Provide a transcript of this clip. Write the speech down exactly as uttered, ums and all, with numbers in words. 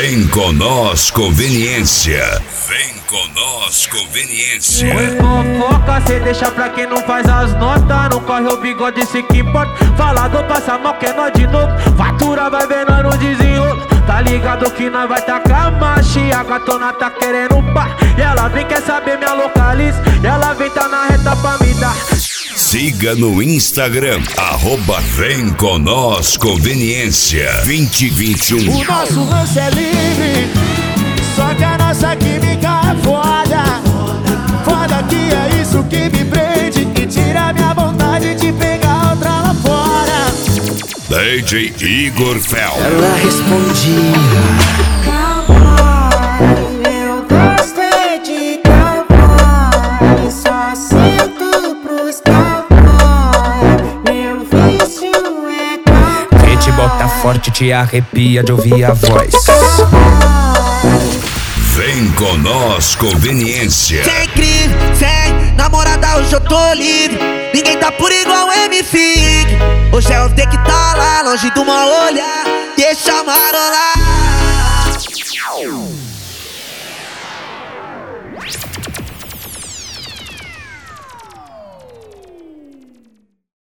Vem com nós, conveniência. Vem com nós, conveniência. Pois fofoca, cê deixa pra quem não faz as notas. Não corre o bigode, se que importa. Falador passa mal, que é nós de novo. Fatura vai ver nós no desenrolo. Tá ligado que nós vai tacar marcha. A gatona tá querendo um par. E ela vem, quer saber minha localiza. E ela vem, tá na reta pra me dar. Siga no Instagram, arroba Vem com nós, conveniência vinte e vinte e um. O nosso lance é livre, só que a nossa química é foda. Foda que é isso que me prende e tira minha vontade de pegar outra lá fora. D J Igor Fel. Ela respondia: cowboy, eu gostei de cowboy, só sinto pros cowboy, meu vício é cowboy. Vem te bota forte, te arrepia de ouvir a voz. Vem com nós, conveniência. Sem crime, sem namorada, hoje eu tô livre. Ninguém tá por igual M F. Hoje é o ter que tá lá, longe do mal olhar. Deixa marolar.